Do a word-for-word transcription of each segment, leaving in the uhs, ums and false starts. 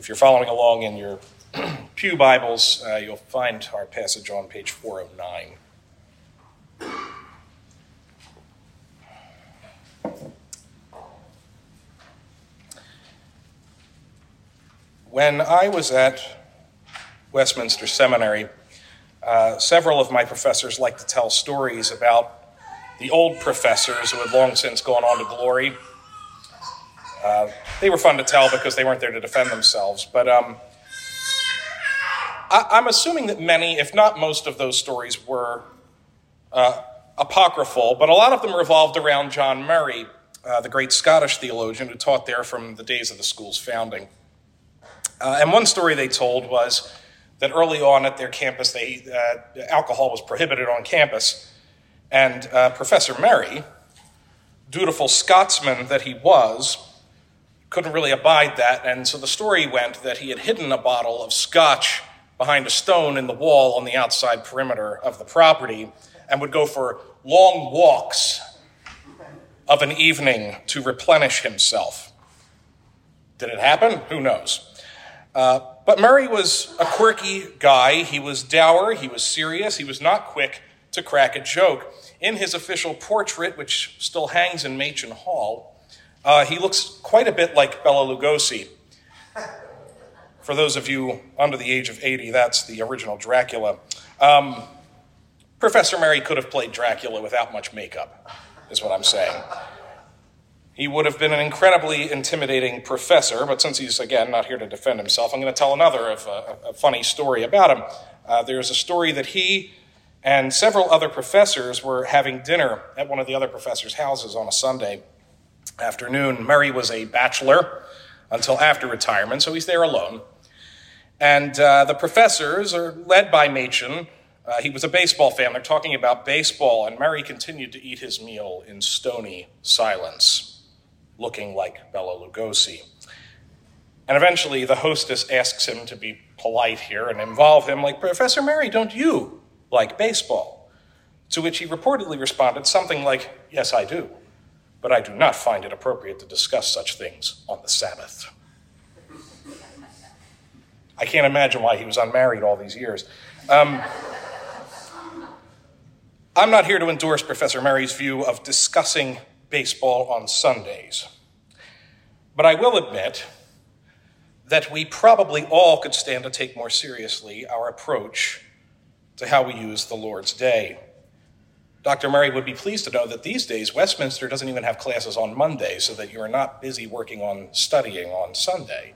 If you're following along in your Pew Bibles, uh, you'll find our passage on page four oh nine. When I was at Westminster Seminary, uh, several of my professors liked to tell stories about the old professors who had long since gone on to glory. Uh, they were fun to tell because they weren't there to defend themselves, but um, I, I'm assuming that many, if not most of those stories were uh, apocryphal, but a lot of them revolved around John Murray, uh, the great Scottish theologian who taught there from the days of the school's founding. Uh, and one story they told was that early on at their campus, they, uh, alcohol was prohibited on campus. And uh, Professor Murray, dutiful Scotsman that he was, couldn't really abide that. And so the story went that he had hidden a bottle of scotch behind a stone in the wall on the outside perimeter of the property and would go for long walks of an evening to replenish himself. Did it happen? Who knows? Uh, but Murray was a quirky guy. He was dour, he was serious, he was not quick to crack a joke. In his official portrait, which still hangs in Machin Hall, uh, he looks quite a bit like Bela Lugosi. For those of you under the age of eighty, that's the original Dracula. Um, Professor Murray could have played Dracula without much makeup, is what I'm saying. He would have been an incredibly intimidating professor, but since he's, again, not here to defend himself, I'm going to tell another of a, a funny story about him. Uh, there's a story that he and several other professors were having dinner at one of the other professors' houses on a Sunday afternoon. Murray was a bachelor until after retirement, so he's there alone. And uh, the professors are led by Machin. Uh, he was a baseball fan. They're talking about baseball, and Murray continued to eat his meal in stony silence, looking like Bela Lugosi. And eventually the hostess asks him to be polite here and involve him, like, Professor Murray, don't you like baseball? To which he reportedly responded something like, yes, I do, but I do not find it appropriate to discuss such things on the Sabbath. I can't imagine why he was unmarried all these years. Um, I'm not here to endorse Professor Murray's view of discussing baseball on Sundays. But I will admit that we probably all could stand to take more seriously our approach to how we use the Lord's Day. Doctor Murray would be pleased to know that these days Westminster doesn't even have classes on Monday, so that you are not busy working on studying on Sunday.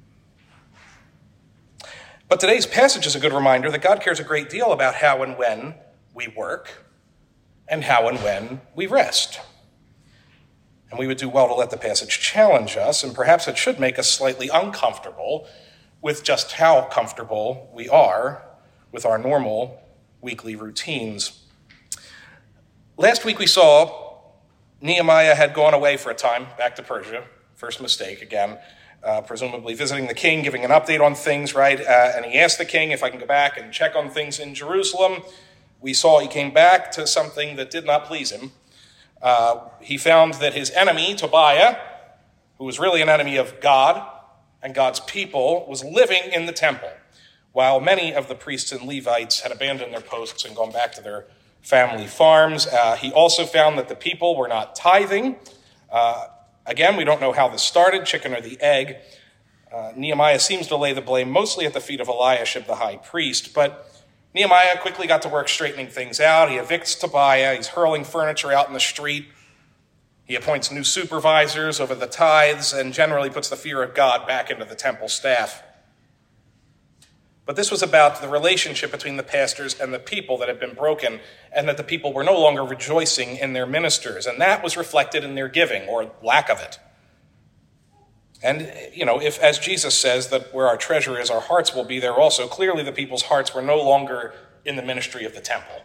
But today's passage is a good reminder that God cares a great deal about how and when we work and how and when we rest. And we would do well to let the passage challenge us, and perhaps it should make us slightly uncomfortable with just how comfortable we are with our normal weekly routines. Last week we saw Nehemiah had gone away for a time, back to Persia. First mistake again, uh, presumably visiting the king, giving an update on things, right? Uh, and he asked the king if I can go back and check on things in Jerusalem. We saw he came back to something that did not please him. Uh, he found that his enemy, Tobiah, who was really an enemy of God and God's people, was living in the temple, while many of the priests and Levites had abandoned their posts and gone back to their family farms. Uh, he also found that the people were not tithing. Uh, again, we don't know how this started, chicken or the egg. Uh, Nehemiah seems to lay the blame mostly at the feet of Eliashib, the high priest, but Nehemiah quickly got to work straightening things out. He evicts Tobiah. He's hurling furniture out in the street. He appoints new supervisors over the tithes and generally puts the fear of God back into the temple staff. But this was about the relationship between the pastors and the people that had been broken, and that the people were no longer rejoicing in their ministers. And that was reflected in their giving, or lack of it. And, you know, if, as Jesus says, that where our treasure is, our hearts will be there also, clearly the people's hearts were no longer in the ministry of the temple.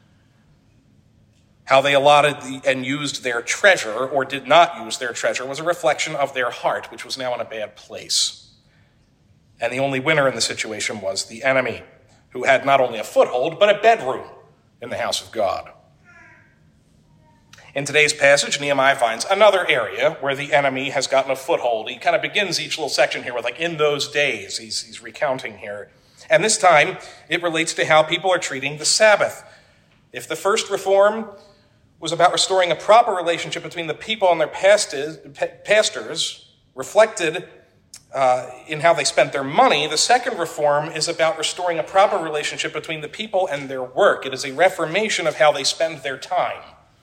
How they allotted the, and used their treasure, or did not use their treasure, was a reflection of their heart, which was now in a bad place. And the only winner in the situation was the enemy, who had not only a foothold, but a bedroom in the house of God. In today's passage, Nehemiah finds another area where the enemy has gotten a foothold. He kind of begins each little section here with, like, in those days. He's, he's recounting here. And this time, it relates to how people are treating the Sabbath. If the first reform was about restoring a proper relationship between the people and their pastors, pastors reflected uh, in how they spent their money, the second reform is about restoring a proper relationship between the people and their work. It is a reformation of how they spend their time.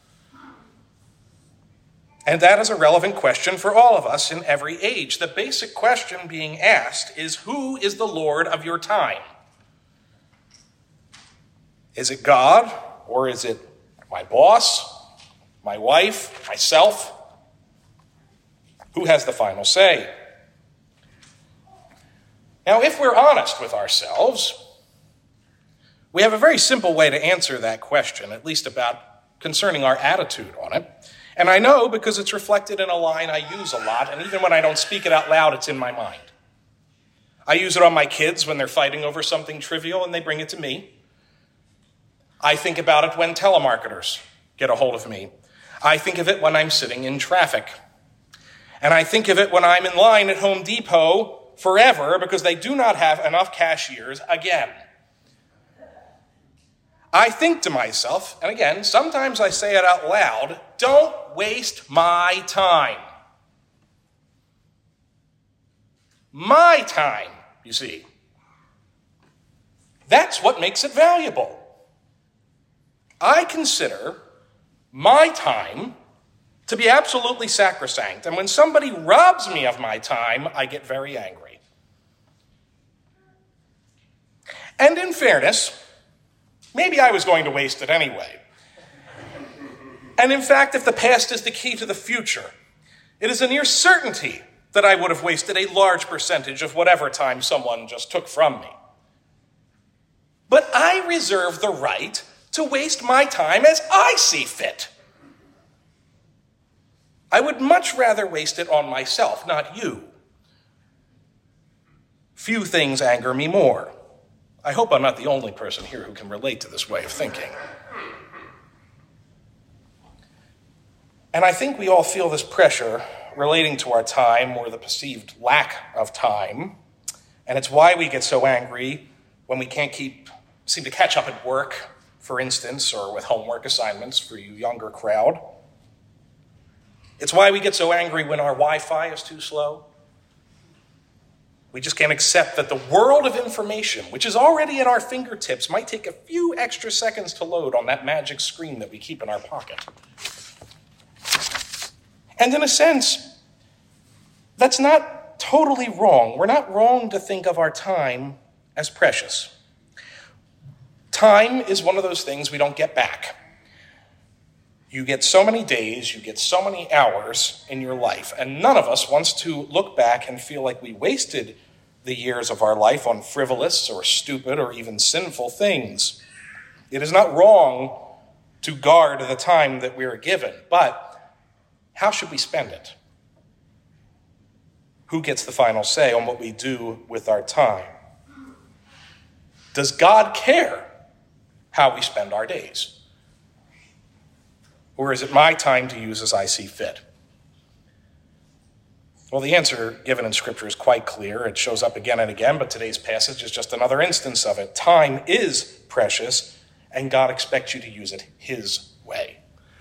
And that is a relevant question for all of us in every age. The basic question being asked is, who is the Lord of your time? Is it God, or is it my boss, my wife, myself? Who has the final say? Now, if we're honest with ourselves, we have a very simple way to answer that question, at least about concerning our attitude on it. And I know because it's reflected in a line I use a lot, and even when I don't speak it out loud, it's in my mind. I use it on my kids when they're fighting over something trivial and they bring it to me. I think about it when telemarketers get a hold of me. I think of it when I'm sitting in traffic. And I think of it when I'm in line at Home Depot forever because they do not have enough cashiers again. I think to myself, and again, sometimes I say it out loud, don't waste my time. My time, you see. That's what makes it valuable. I consider my time to be absolutely sacrosanct, and when somebody robs me of my time, I get very angry. And in fairness, maybe I was going to waste it anyway. And in fact, if the past is the key to the future, it is a near certainty that I would have wasted a large percentage of whatever time someone just took from me. But I reserve the right to waste my time as I see fit. I would much rather waste it on myself, not you. Few things anger me more. I hope I'm not the only person here who can relate to this way of thinking. And I think we all feel this pressure relating to our time or the perceived lack of time. And it's why we get so angry when we can't keep, seem to catch up at work, for instance, or with homework assignments for you younger crowd. It's why we get so angry when our Wi-Fi is too slow. We just can't accept that the world of information, which is already at our fingertips, might take a few extra seconds to load on that magic screen that we keep in our pocket. And in a sense, that's not totally wrong. We're not wrong to think of our time as precious. Time is one of those things we don't get back. You get so many days, you get so many hours in your life, and none of us wants to look back and feel like we wasted the years of our life on frivolous or stupid or even sinful things. It is not wrong to guard the time that we are given, but how should we spend it? Who gets the final say on what we do with our time? Does God care how we spend our days? Or is it my time to use as I see fit? Well, the answer given in Scripture is quite clear. It shows up again and again, but today's passage is just another instance of it. Time is precious, and God expects you to use it His way.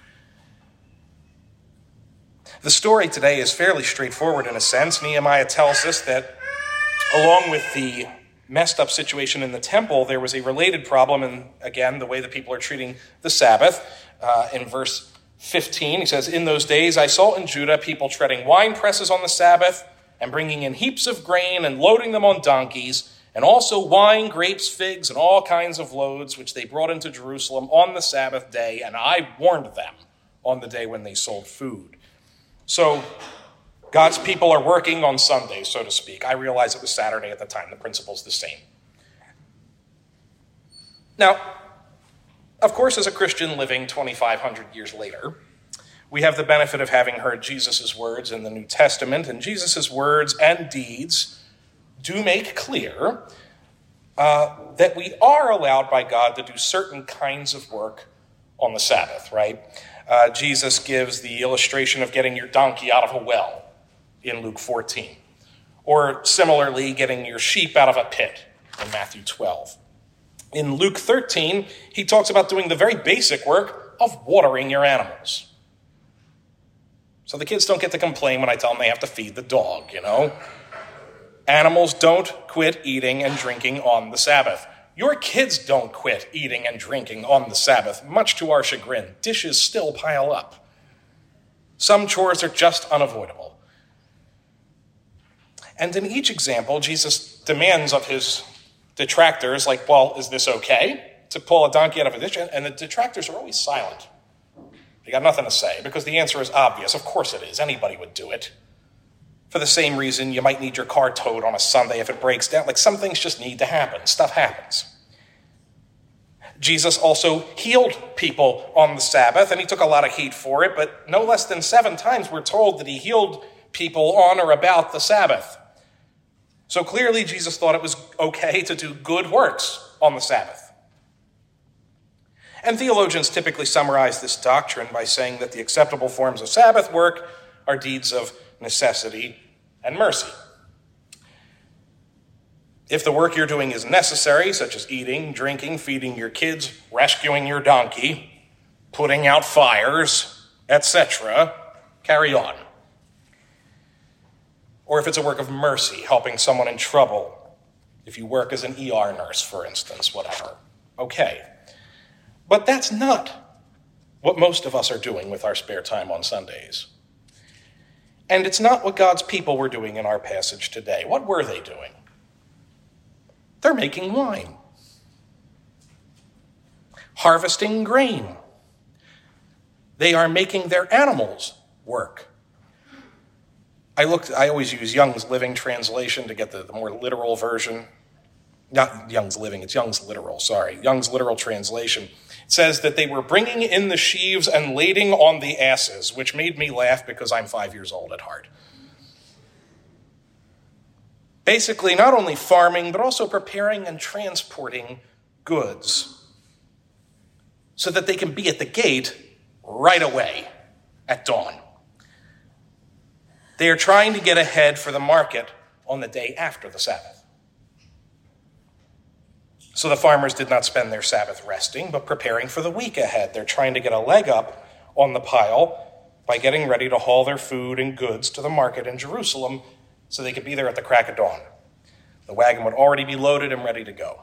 The story today is fairly straightforward in a sense. Nehemiah tells us that along with the messed up situation in the temple, there was a related problem in, again, the way the people are treating the Sabbath. Uh, in verse fifteen, he says, "In those days I saw in Judah people treading wine presses on the Sabbath and bringing in heaps of grain and loading them on donkeys, and also wine, grapes, figs, and all kinds of loads, which they brought into Jerusalem on the Sabbath day, and I warned them on the day when they sold food." So God's people are working on Sunday, so to speak. I realize it was Saturday at the time. The principle's the same. Now, of course, as a Christian living twenty-five hundred years later, we have the benefit of having heard Jesus' words in the New Testament, and Jesus' words and deeds do make clear uh, that we are allowed by God to do certain kinds of work on the Sabbath, right? uh, Jesus gives the illustration of getting your donkey out of a well in Luke fourteen, or similarly, getting your sheep out of a pit in Matthew twelve. In Luke thirteen, he talks about doing the very basic work of watering your animals. So the kids don't get to complain when I tell them they have to feed the dog, you know. Animals don't quit eating and drinking on the Sabbath. Your kids don't quit eating and drinking on the Sabbath, much to our chagrin. Dishes still pile up. Some chores are just unavoidable. And in each example, Jesus demands of his detractors, like, well, is this okay to pull a donkey out of a ditch? And the detractors are always silent. They got nothing to say, because the answer is obvious. Of course it is. Anybody would do it. For the same reason you might need your car towed on a Sunday if it breaks down. Like, some things just need to happen. Stuff happens. Jesus also healed people on the Sabbath, and he took a lot of heat for it, but no less than seven times we're told that he healed people on or about the Sabbath. So clearly Jesus thought it was okay to do good works on the Sabbath. And theologians typically summarize this doctrine by saying that the acceptable forms of Sabbath work are deeds of necessity and mercy. If the work you're doing is necessary, such as eating, drinking, feeding your kids, rescuing your donkey, putting out fires, et cetera, carry on. Or if it's a work of mercy, helping someone in trouble, if you work as an E R nurse, for instance, whatever, okay. But that's not what most of us are doing with our spare time on Sundays. And it's not what God's people were doing in our passage today. What were they doing? They're making wine, harvesting grain. They are making their animals work. I looked. I always use Young's Living Translation to get the, the more literal version. Not Young's Living, it's Young's Literal, sorry. Young's Literal Translation. It says that they were bringing in the sheaves and lading on the asses, which made me laugh because I'm five years old at heart. Basically, not only farming, but also preparing and transporting goods so that they can be at the gate right away at dawn. They are trying to get ahead for the market on the day after the Sabbath. So the farmers did not spend their Sabbath resting, but preparing for the week ahead. They're trying to get a leg up on the pile by getting ready to haul their food and goods to the market in Jerusalem so they could be there at the crack of dawn. The wagon would already be loaded and ready to go.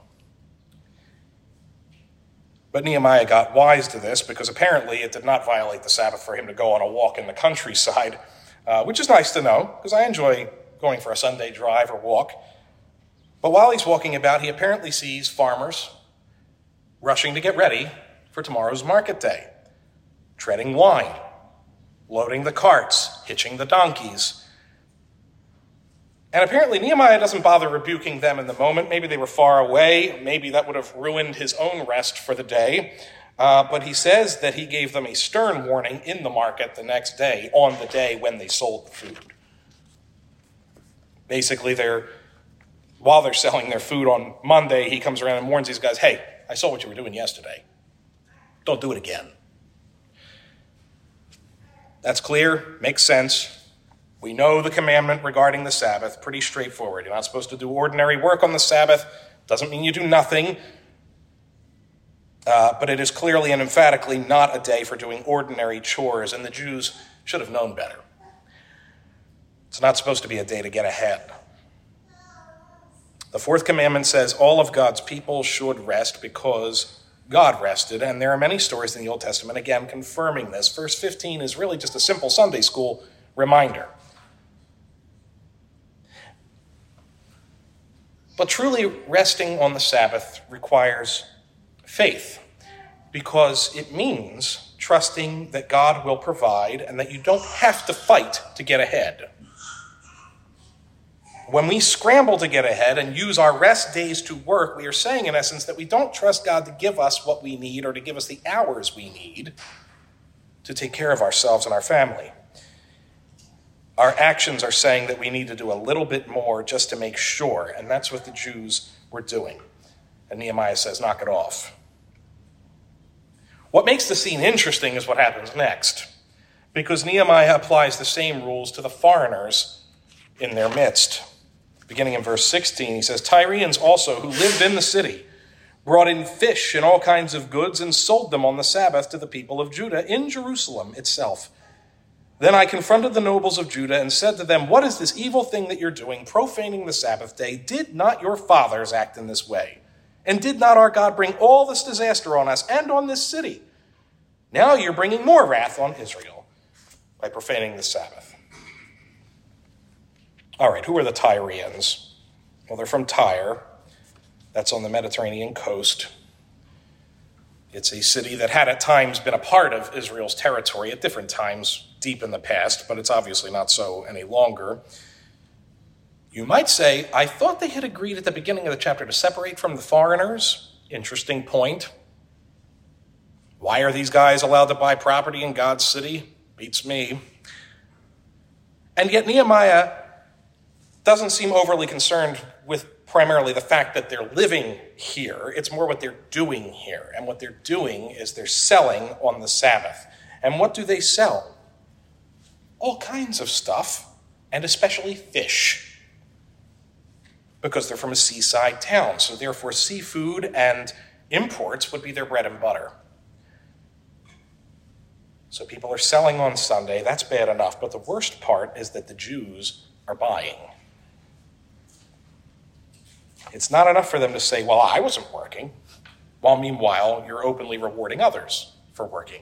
But Nehemiah got wise to this because apparently it did not violate the Sabbath for him to go on a walk in the countryside, uh, which is nice to know because I enjoy going for a Sunday drive or walk. But while he's walking about, he apparently sees farmers rushing to get ready for tomorrow's market day, treading wine, loading the carts, hitching the donkeys. And apparently Nehemiah doesn't bother rebuking them in the moment. Maybe they were far away. Maybe that would have ruined his own rest for the day. Uh, but he says that he gave them a stern warning in the market the next day, on the day when they sold the food. Basically, they're, while they're selling their food on Monday, he comes around and warns these guys, hey, I saw what you were doing yesterday. Don't do it again. That's clear, makes sense. We know the commandment regarding the Sabbath, pretty straightforward. You're not supposed to do ordinary work on the Sabbath. Doesn't mean you do nothing. Uh, but it is clearly and emphatically not a day for doing ordinary chores, and the Jews should have known better. It's not supposed to be a day to get ahead. The fourth commandment says all of God's people should rest because God rested, and there are many stories in the Old Testament, again, confirming this. Verse fifteen is really just a simple Sunday school reminder. But truly, resting on the Sabbath requires faith, because it means trusting that God will provide and that you don't have to fight to get ahead. When we scramble to get ahead and use our rest days to work, we are saying, in essence, that we don't trust God to give us what we need or to give us the hours we need to take care of ourselves and our family. Our actions are saying that we need to do a little bit more just to make sure, and that's what the Jews were doing. And Nehemiah says, knock it off. What makes the scene interesting is what happens next, because Nehemiah applies the same rules to the foreigners in their midst. Beginning in verse sixteen, he says, Tyrians also, who lived in the city, brought in fish and all kinds of goods and sold them on the Sabbath to the people of Judah in Jerusalem itself. Then I confronted the nobles of Judah and said to them, what is this evil thing that you're doing, profaning the Sabbath day? Did not your fathers act in this way? And did not our God bring all this disaster on us and on this city? Now you're bringing more wrath on Israel by profaning the Sabbath. All right, who are the Tyrians? Well, they're from Tyre. That's on the Mediterranean coast. It's a city that had at times been a part of Israel's territory at different times deep in the past, but it's obviously not so any longer. You might say, I thought they had agreed at the beginning of the chapter to separate from the foreigners. Interesting point. Why are these guys allowed to buy property in God's city? Beats me. And yet Nehemiah doesn't seem overly concerned with primarily the fact that they're living here. It's more what they're doing here. And what they're doing is they're selling on the Sabbath. And what do they sell? All kinds of stuff, and especially fish, because they're from a seaside town. So therefore, seafood and imports would be their bread and butter. So people are selling on Sunday. That's bad enough. But the worst part is that the Jews are buying. It's not enough for them to say, well, I wasn't working, while meanwhile you're openly rewarding others for working.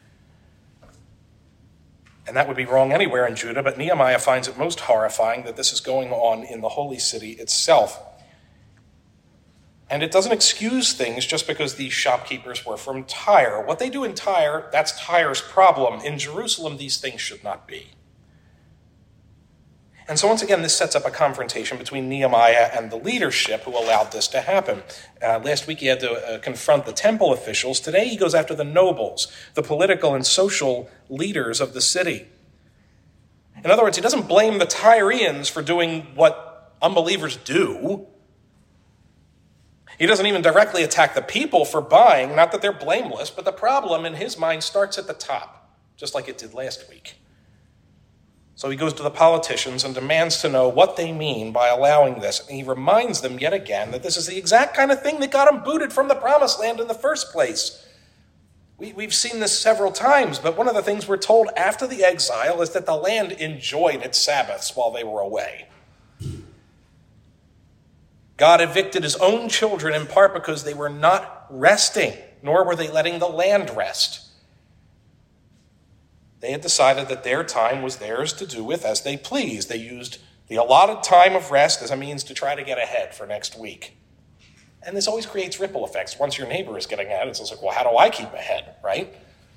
And that would be wrong anywhere in Judah, but Nehemiah finds it most horrifying that this is going on in the holy city itself. And it doesn't excuse things just because these shopkeepers were from Tyre. What they do in Tyre, that's Tyre's problem. In Jerusalem, these things should not be. And so once again, this sets up a confrontation between Nehemiah and the leadership who allowed this to happen. Uh, last week he had to uh, confront the temple officials. Today he goes after the nobles, the political and social leaders of the city. In other words, he doesn't blame the Tyrians for doing what unbelievers do. He doesn't even directly attack the people for buying, not that they're blameless, but the problem in his mind starts at the top, just like it did last week. So he goes to the politicians and demands to know what they mean by allowing this. And he reminds them yet again that this is the exact kind of thing that got them booted from the promised land in the first place. We, we've seen this several times, but one of the things we're told after the exile is that the land enjoyed its Sabbaths while they were away. God evicted his own children in part because they were not resting, nor were they letting the land rest. They had decided that their time was theirs to do with as they pleased. They used the allotted time of rest as a means to try to get ahead for next week. And this always creates ripple effects. Once your neighbor is getting ahead, it's just like, well, how do I keep ahead, right?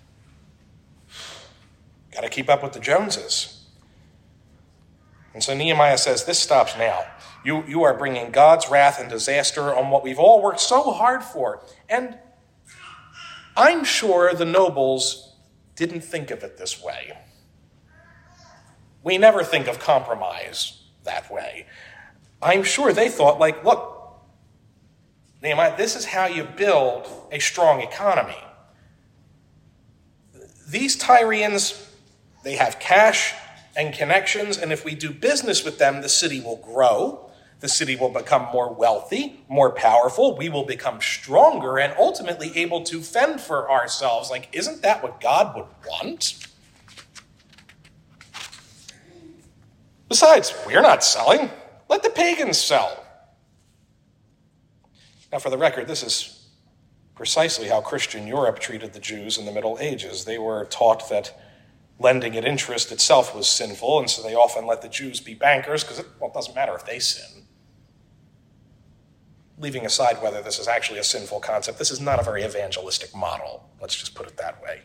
Got to keep up with the Joneses. And so Nehemiah says, this stops now. You, you are bringing God's wrath and disaster on what we've all worked so hard for. And I'm sure the nobles didn't think of it this way. We never think of compromise that way. I'm sure they thought, like, look, Nehemiah, this is how you build a strong economy. These Tyrians, they have cash and connections, and if we do business with them, the city will grow. The city will become more wealthy, more powerful. We will become stronger and ultimately able to fend for ourselves. Like, isn't that what God would want? Besides, we're not selling. Let the pagans sell. Now, for the record, this is precisely how Christian Europe treated the Jews in the Middle Ages. They were taught that lending at interest itself was sinful, and so they often let the Jews be bankers because it, well, it doesn't matter if they sin. Leaving aside whether this is actually a sinful concept, this is not a very evangelistic model. Let's just put it that way.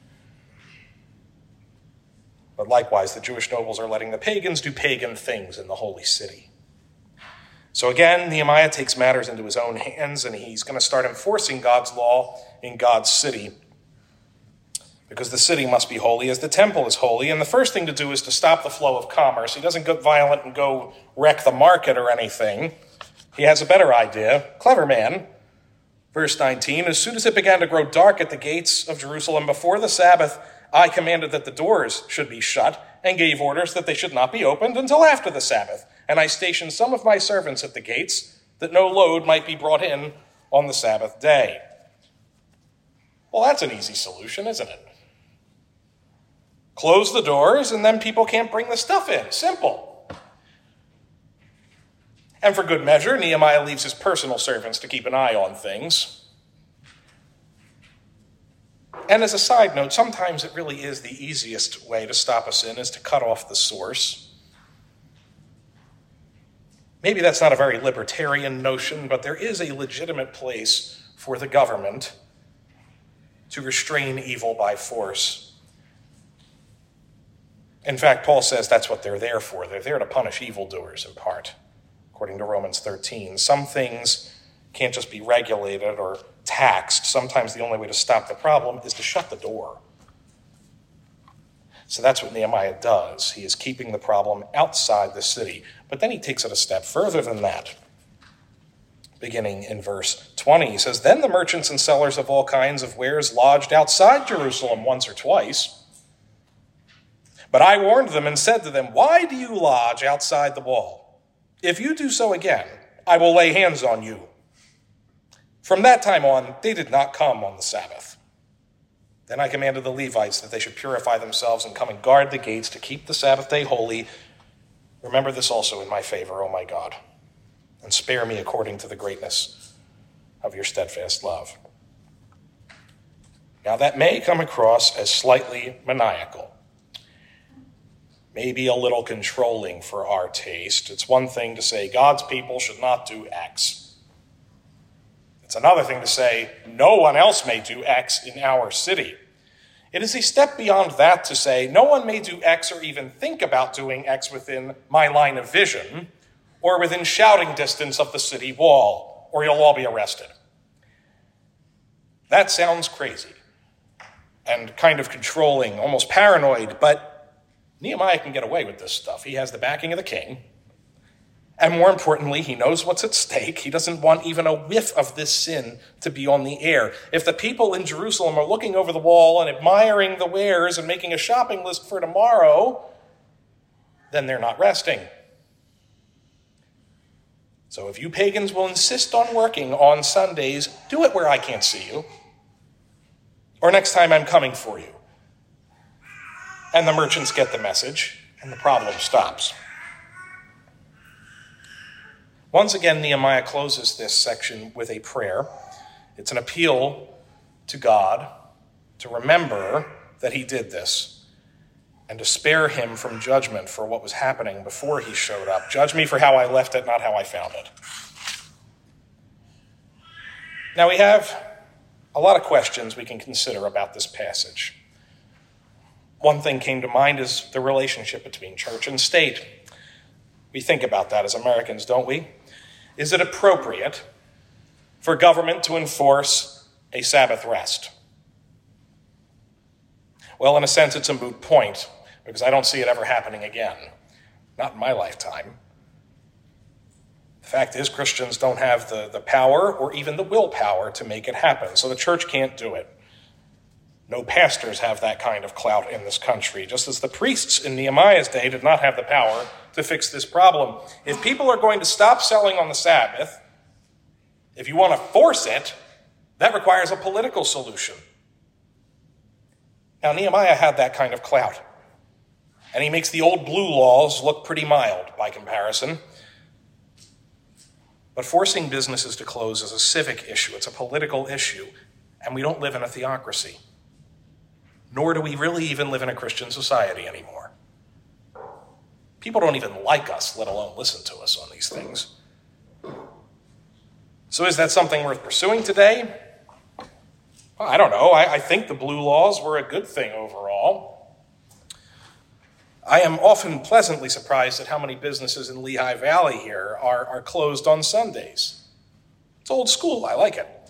But likewise, the Jewish nobles are letting the pagans do pagan things in the holy city. So again, Nehemiah takes matters into his own hands, and he's going to start enforcing God's law in God's city, because the city must be holy as the temple is holy. And the first thing to do is to stop the flow of commerce. He doesn't get violent and go wreck the market or anything. He has a better idea. Clever man. Verse nineteen, as soon as it began to grow dark at the gates of Jerusalem before the Sabbath, I commanded that the doors should be shut and gave orders that they should not be opened until after the Sabbath. And I stationed some of my servants at the gates that no load might be brought in on the Sabbath day. Well, that's an easy solution, isn't it? Close the doors and then people can't bring the stuff in. Simple. And for good measure, Nehemiah leaves his personal servants to keep an eye on things. And as a side note, sometimes it really is the easiest way to stop a sin is to cut off the source. Maybe that's not a very libertarian notion, but there is a legitimate place for the government to restrain evil by force. In fact, Paul says that's what they're there for. They're there to punish evildoers in part, according to Romans thirteen. Some things can't just be regulated or taxed. Sometimes the only way to stop the problem is to shut the door. So that's what Nehemiah does. He is keeping the problem outside the city. But then he takes it a step further than that. Beginning in verse twenty, he says, Then the merchants and sellers of all kinds of wares lodged outside Jerusalem once or twice. But I warned them and said to them, Why do you lodge outside the wall? If you do so again, I will lay hands on you. From that time on, they did not come on the Sabbath. Then I commanded the Levites that they should purify themselves and come and guard the gates to keep the Sabbath day holy. Remember this also in my favor, O my God, and spare me according to the greatness of your steadfast love. Now that may come across as slightly maniacal, maybe a little controlling for our taste. It's one thing to say God's people should not do X. It's another thing to say, no one else may do X in our city. It is a step beyond that to say, no one may do X or even think about doing X within my line of vision or within shouting distance of the city wall, or you'll all be arrested. That sounds crazy and kind of controlling, almost paranoid, but Nehemiah can get away with this stuff. He has the backing of the king. And more importantly, he knows what's at stake. He doesn't want even a whiff of this sin to be on the air. If the people in Jerusalem are looking over the wall and admiring the wares and making a shopping list for tomorrow, then they're not resting. So if you pagans will insist on working on Sundays, do it where I can't see you. Or next time I'm coming for you. And the merchants get the message, and the problem stops. Once again, Nehemiah closes this section with a prayer. It's an appeal to God to remember that he did this and to spare him from judgment for what was happening before he showed up. Judge me for how I left it, not how I found it. Now we have a lot of questions we can consider about this passage. One thing came to mind is the relationship between church and state. We think about that as Americans, don't we? Is it appropriate for government to enforce a Sabbath rest? Well, in a sense, it's a moot point, because I don't see it ever happening again. Not in my lifetime. The fact is, Christians don't have the, the power or even the willpower to make it happen, so the church can't do it. No pastors have that kind of clout in this country, just as the priests in Nehemiah's day did not have the power to fix this problem. If people are going to stop selling on the Sabbath, if you want to force it, that requires a political solution. Now, Nehemiah had that kind of clout, and he makes the old blue laws look pretty mild by comparison. But forcing businesses to close is a civic issue. It's a political issue, and we don't live in a theocracy. Nor do we really even live in a Christian society anymore. People don't even like us, let alone listen to us on these things. So is that something worth pursuing today? Well, I don't know. I, I think the blue laws were a good thing overall. I am often pleasantly surprised at how many businesses in Lehigh Valley here are, are closed on Sundays. It's old school. I like it.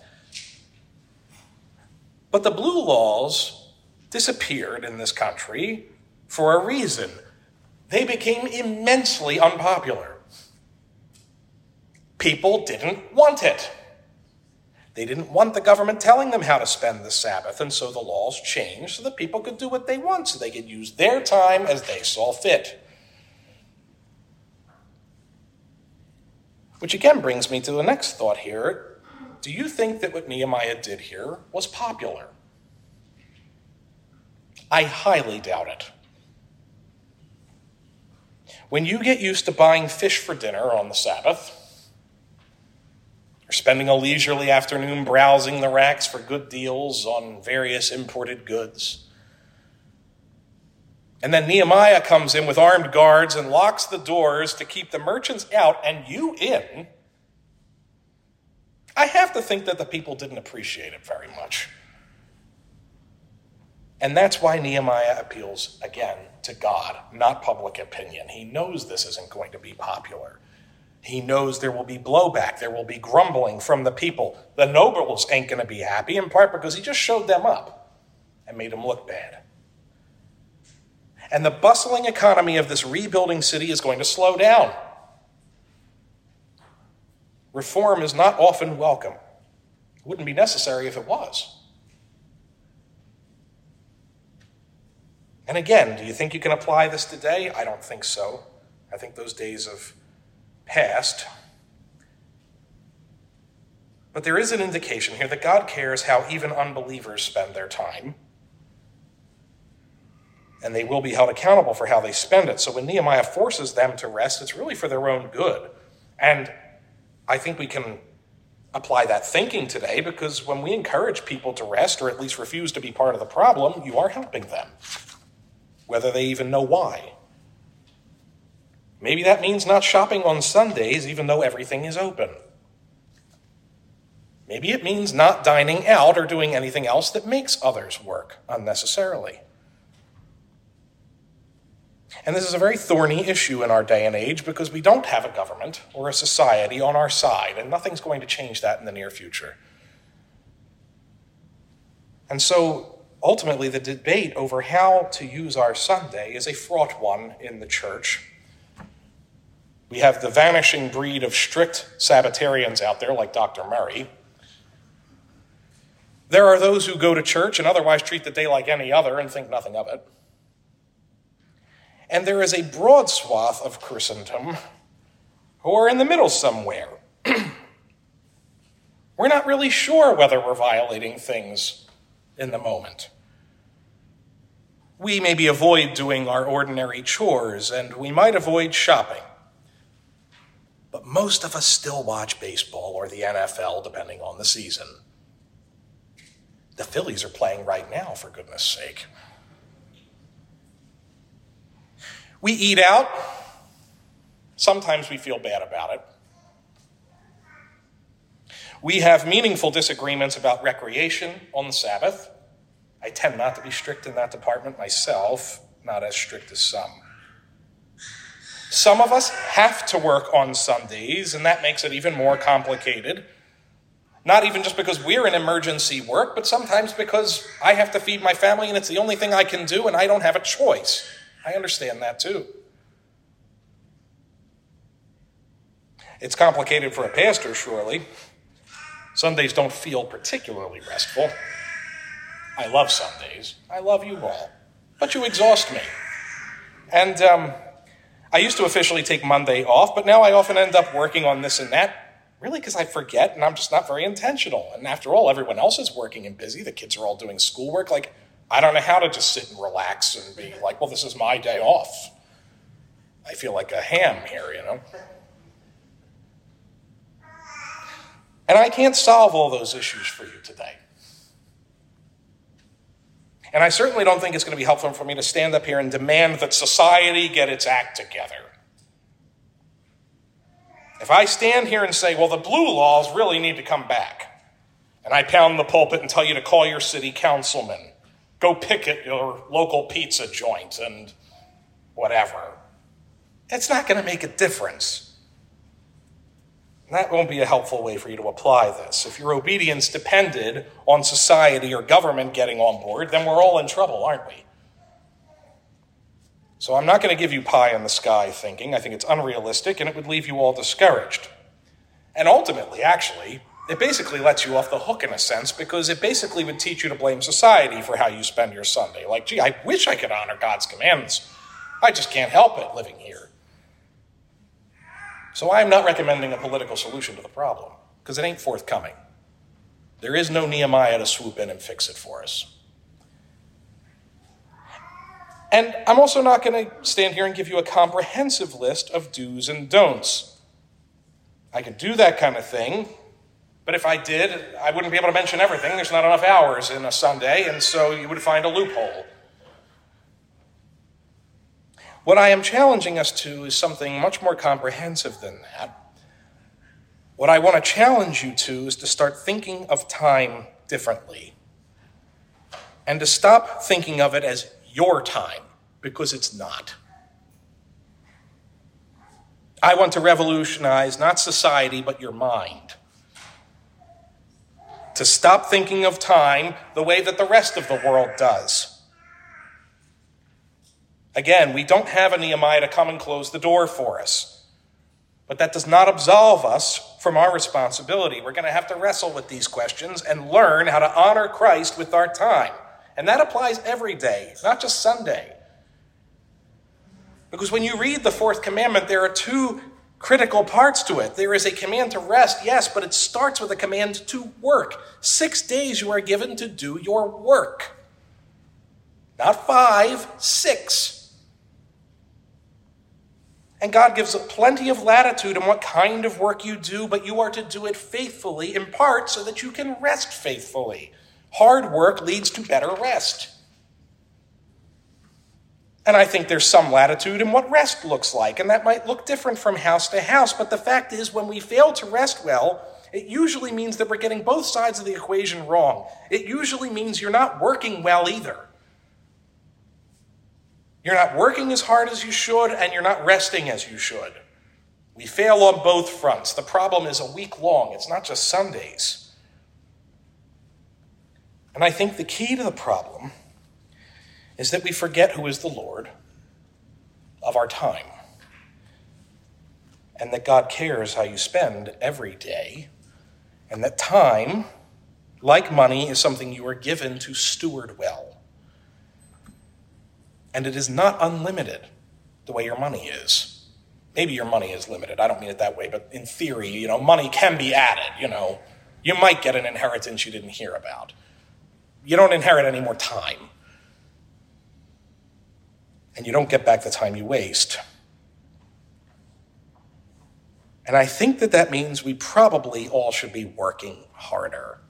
But the blue laws disappeared in this country for a reason. They became immensely unpopular. People didn't want it. They didn't want the government telling them how to spend the Sabbath, and so the laws changed so that people could do what they want, so they could use their time as they saw fit. Which again brings me to the next thought here. Do you think that what Nehemiah did here was popular? I highly doubt it. When you get used to buying fish for dinner on the Sabbath, or spending a leisurely afternoon browsing the racks for good deals on various imported goods, and then Nehemiah comes in with armed guards and locks the doors to keep the merchants out and you in, I have to think that the people didn't appreciate it very much. And that's why Nehemiah appeals again to God, not public opinion. He knows this isn't going to be popular. He knows there will be blowback. There will be grumbling from the people. The nobles ain't going to be happy, in part because he just showed them up and made them look bad. And the bustling economy of this rebuilding city is going to slow down. Reform is not often welcome. It wouldn't be necessary if it was. And again, do you think you can apply this today? I don't think so. I think those days have passed. But there is an indication here that God cares how even unbelievers spend their time. And they will be held accountable for how they spend it. So when Nehemiah forces them to rest, it's really for their own good. And I think we can apply that thinking today, because when we encourage people to rest, or at least refuse to be part of the problem, you are helping them, whether they even know why. Maybe that means not shopping on Sundays, even though everything is open. Maybe it means not dining out or doing anything else that makes others work unnecessarily. And this is a very thorny issue in our day and age because we don't have a government or a society on our side, and nothing's going to change that in the near future. And so, ultimately, the debate over how to use our Sunday is a fraught one in the church. We have the vanishing breed of strict Sabbatarians out there, like Doctor Murray. There are those who go to church and otherwise treat the day like any other and think nothing of it. And there is a broad swath of Christendom who are in the middle somewhere. We're not really sure whether we're violating things in the moment. We maybe avoid doing our ordinary chores, and we might avoid shopping. But most of us still watch baseball or the N F L, depending on the season. The Phillies are playing right now, for goodness sake. We eat out. Sometimes we feel bad about it. We have meaningful disagreements about recreation on the Sabbath. I tend not to be strict in that department myself, not as strict as some. Some of us have to work on Sundays, and that makes it even more complicated. Not even just because we're in emergency work, but sometimes because I have to feed my family and it's the only thing I can do and I don't have a choice. I understand that too. It's complicated for a pastor, surely. Sundays don't feel particularly restful. I love Sundays. I love you all. But you exhaust me. And um, I used to officially take Monday off, but now I often end up working on this and that, really because I forget and I'm just not very intentional. And after all, everyone else is working and busy. The kids are all doing schoolwork. Like, I don't know how to just sit and relax and be like, well, this is my day off. I feel like a ham here, you know. And I can't solve all those issues for you today. And I certainly don't think it's going to be helpful for me to stand up here and demand that society get its act together. If I stand here and say, well, the blue laws really need to come back, and I pound the pulpit and tell you to call your city councilman, go picket your local pizza joint and whatever, it's not going to make a difference. That won't be a helpful way for you to apply this. If your obedience depended on society or government getting on board, then we're all in trouble, aren't we? So I'm not going to give you pie in the sky thinking. I think it's unrealistic, and it would leave you all discouraged. And ultimately, actually, it basically lets you off the hook in a sense, because it basically would teach you to blame society for how you spend your Sunday. Like, gee, I wish I could honor God's commandments. I just can't help it living here. So I'm not recommending a political solution to the problem, because it ain't forthcoming. There is no Nehemiah to swoop in and fix it for us. And I'm also not going to stand here and give you a comprehensive list of do's and don'ts. I could do that kind of thing, but if I did, I wouldn't be able to mention everything. There's not enough hours in a Sunday, and so you would find a loophole. What I am challenging us to is something much more comprehensive than that. What I want to challenge you to is to start thinking of time differently, and to stop thinking of it as your time, because it's not. I want to revolutionize not society, but your mind. To stop thinking of time the way that the rest of the world does. Again, we don't have a Nehemiah to come and close the door for us. But that does not absolve us from our responsibility. We're going to have to wrestle with these questions and learn how to honor Christ with our time. And that applies every day, not just Sunday. Because when you read the fourth commandment, there are two critical parts to it. There is a command to rest, yes, but it starts with a command to work. Six days you are given to do your work. Not five, six. And God gives plenty of latitude in what kind of work you do, but you are to do it faithfully, in part so that you can rest faithfully. Hard work leads to better rest. And I think there's some latitude in what rest looks like, and that might look different from house to house, but the fact is, when we fail to rest well, it usually means that we're getting both sides of the equation wrong. It usually means you're not working well either. You're not working as hard as you should, and you're not resting as you should. We fail on both fronts. The problem is a week long. It's not just Sundays. And I think the key to the problem is that we forget who is the Lord of our time, and that God cares how you spend every day, and that time, like money, is something you are given to steward well. And it is not unlimited the way your money is. Maybe your money is limited. I don't mean it that way, but in theory, you know, money can be added, you know. You might get an inheritance you didn't hear about. You don't inherit any more time. And you don't get back the time you waste. And I think that that means we probably all should be working harder.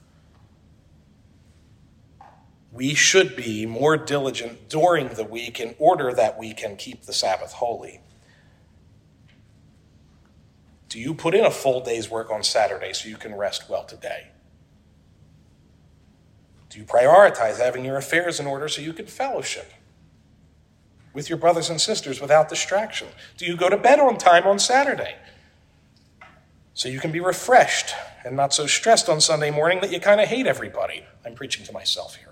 We should be more diligent during the week in order that we can keep the Sabbath holy. Do you put in a full day's work on Saturday so you can rest well today? Do you prioritize having your affairs in order so you can fellowship with your brothers and sisters without distraction? Do you go to bed on time on Saturday so you can be refreshed and not so stressed on Sunday morning that you kind of hate everybody? I'm preaching to myself here.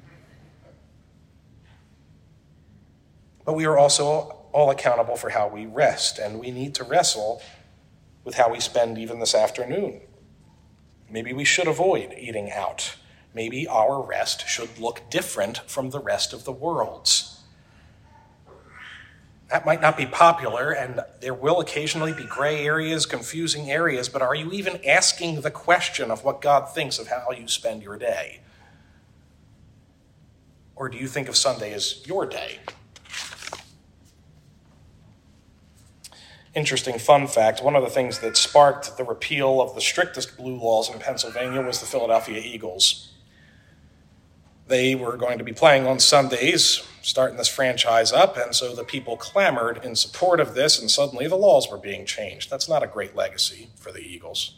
But we are also all accountable for how we rest, and we need to wrestle with how we spend even this afternoon. Maybe we should avoid eating out. Maybe our rest should look different from the rest of the world's. That might not be popular, and there will occasionally be gray areas, confusing areas, but are you even asking the question of what God thinks of how you spend your day? Or do you think of Sunday as your day? Interesting fun fact, one of the things that sparked the repeal of the strictest blue laws in Pennsylvania was the Philadelphia Eagles. They were going to be playing on Sundays, starting this franchise up, and so the people clamored in support of this, and suddenly the laws were being changed. That's not a great legacy for the Eagles.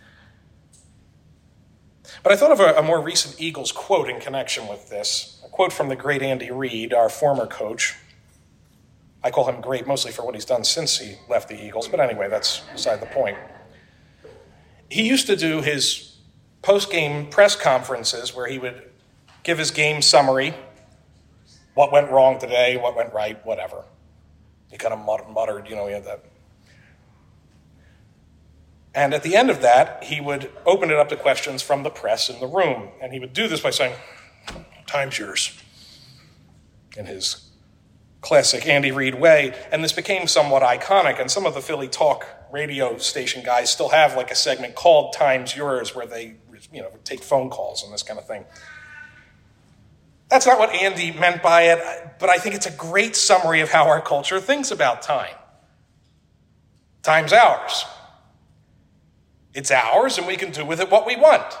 But I thought of a, a more recent Eagles quote in connection with this, a quote from the great Andy Reid, our former coach. I call him great mostly for what he's done since he left the Eagles, but anyway, that's beside the point. He used to do his post-game press conferences where he would give his game summary, what went wrong today, what went right, whatever. He kind of muttered, you know, he had that. And at the end of that, he would open it up to questions from the press in the room. And he would do this by saying, "Time's yours," in his classic Andy Reid way. And this became somewhat iconic. And some of the Philly Talk radio station guys still have like a segment called "Time's Yours," where they, you know, take phone calls and this kind of thing. That's not what Andy meant by it, but I think it's a great summary of how our culture thinks about time. Time's ours. It's ours, and we can do with it what we want.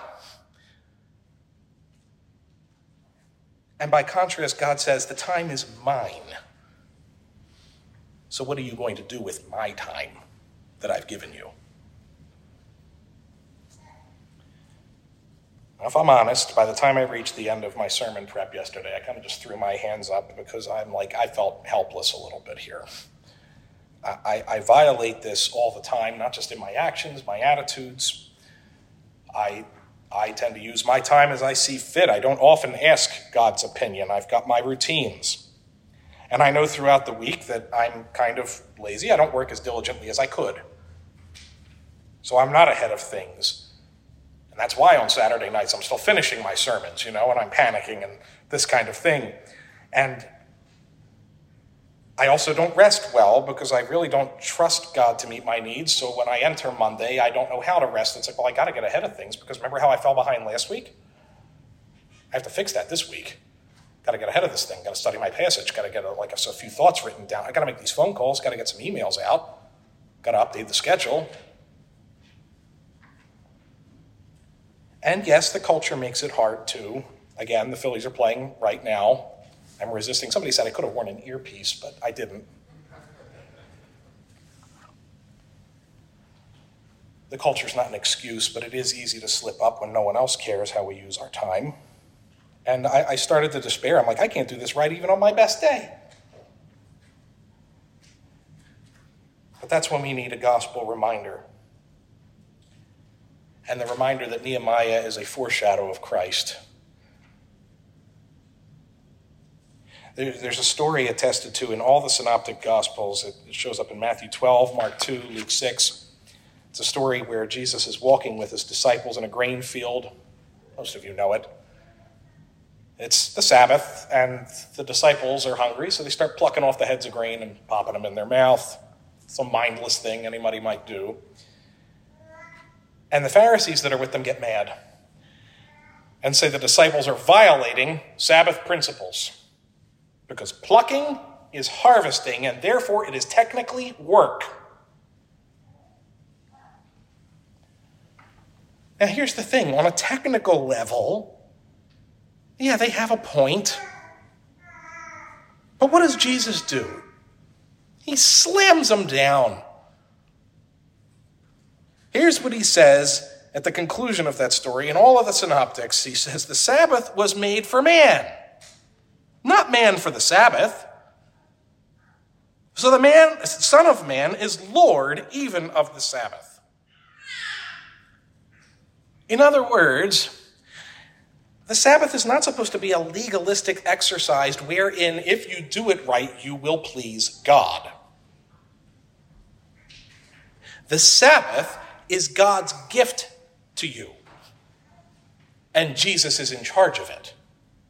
And by contrast, God says, the time is mine. So what are you going to do with my time that I've given you? Now, if I'm honest, by the time I reached the end of my sermon prep yesterday, I kind of just threw my hands up because I'm like, I felt helpless a little bit here. I, I violate this all the time, not just in my actions, my attitudes. I, I tend to use my time as I see fit. I don't often ask God's opinion. I've got my routines. And I know throughout the week that I'm kind of lazy. I don't work as diligently as I could. So I'm not ahead of things. And that's why on Saturday nights I'm still finishing my sermons, you know, and I'm panicking and this kind of thing. And I also don't rest well because I really don't trust God to meet my needs. So when I enter Monday, I don't know how to rest. It's like, well, I got to get ahead of things because remember how I fell behind last week? I have to fix that this week. Got to get ahead of this thing. Got to study my passage. Got to get a, like a, a few thoughts written down. I got to make these phone calls. Got to get some emails out. Got to update the schedule. And yes, the culture makes it hard too. Again, the Phillies are playing right now. I'm resisting. Somebody said I could have worn an earpiece, but I didn't. The culture's not an excuse, but it is easy to slip up when no one else cares how we use our time. And I, I started to despair. I'm like, I can't do this right even on my best day. But that's when we need a gospel reminder. And the reminder that Nehemiah is a foreshadow of Christ. There's a story attested to in all the synoptic gospels. It shows up in Matthew twelve, Mark two, Luke six. It's a story where Jesus is walking with his disciples in a grain field. Most of you know it. It's the Sabbath, and the disciples are hungry, so they start plucking off the heads of grain and popping them in their mouth. It's a mindless thing anybody might do. And the Pharisees that are with them get mad and say the disciples are violating Sabbath principles. Because plucking is harvesting, and therefore it is technically work. Now here's the thing, on a technical level, yeah, they have a point. But what does Jesus do? He slams them down. Here's what he says at the conclusion of that story. In all of the synoptics, he says, the Sabbath was made for man. Not man for the Sabbath. So the man, Son of Man, is Lord even of the Sabbath. In other words, the Sabbath is not supposed to be a legalistic exercise wherein if you do it right, you will please God. The Sabbath is God's gift to you, and Jesus is in charge of it.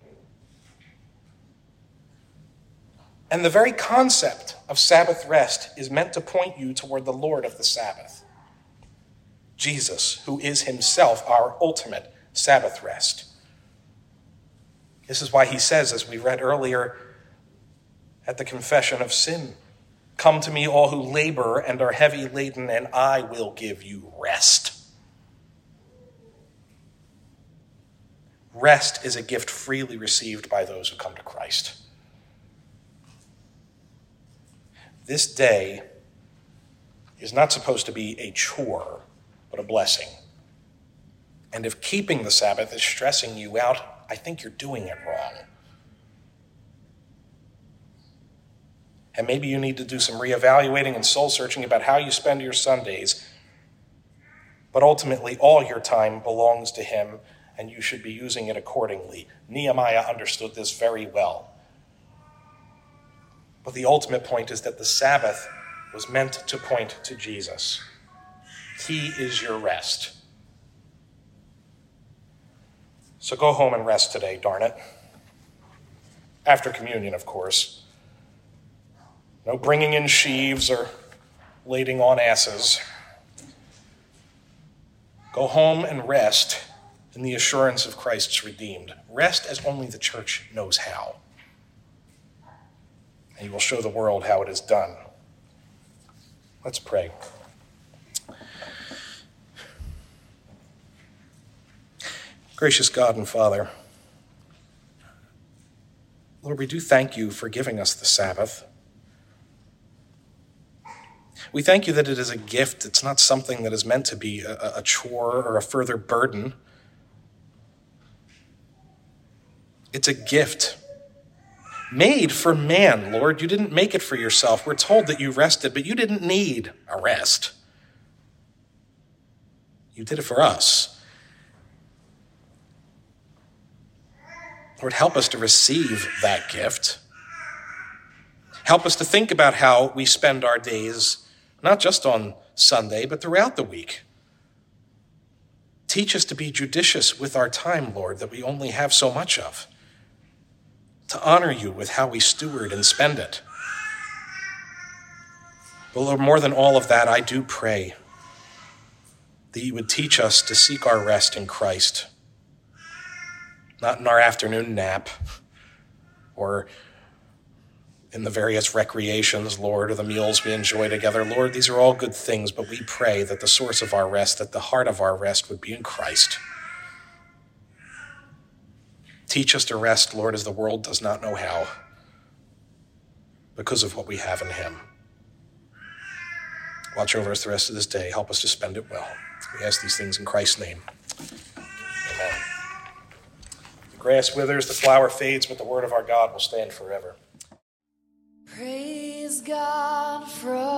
And the very concept of Sabbath rest is meant to point you toward the Lord of the Sabbath, Jesus, who is himself our ultimate Sabbath rest. This is why he says, as we read earlier at the confession of sin, come to me all who labor and are heavy laden, and I will give you rest. Rest is a gift freely received by those who come to Christ. This day is not supposed to be a chore, but a blessing. And if keeping the Sabbath is stressing you out, I think you're doing it wrong. And maybe you need to do some reevaluating and soul searching about how you spend your Sundays. But ultimately, all your time belongs to him, and you should be using it accordingly. Nehemiah understood this very well. But the ultimate point is that the Sabbath was meant to point to Jesus. He is your rest. So go home and rest today, darn it. After communion, of course. No bringing in sheaves or lading on asses. Go home and rest in the assurance of Christ's redeemed. Rest as only the church knows how. And you will show the world how it is done. Let's pray. Gracious God and Father, Lord, we do thank you for giving us the Sabbath. We thank you that it is a gift. It's not something that is meant to be a, a chore or a further burden. It's a gift made for man, Lord. You didn't make it for yourself. We're told that you rested, but you didn't need a rest. You did it for us. Lord, help us to receive that gift. Help us to think about how we spend our days, not just on Sunday, but throughout the week. Teach us to be judicious with our time, Lord, that we only have so much of. To honor you with how we steward and spend it. But Lord, more than all of that, I do pray that you would teach us to seek our rest in Christ. Not in our afternoon nap or in the various recreations, Lord, or the meals we enjoy together. Lord, these are all good things, but we pray that the source of our rest, that the heart of our rest would be in Christ. Teach us to rest, Lord, as the world does not know how, because of what we have in him. Watch over us the rest of this day. Help us to spend it well. We ask these things in Christ's name. Amen. The grass withers, the flower fades, but the word of our God will stand forever. Praise God from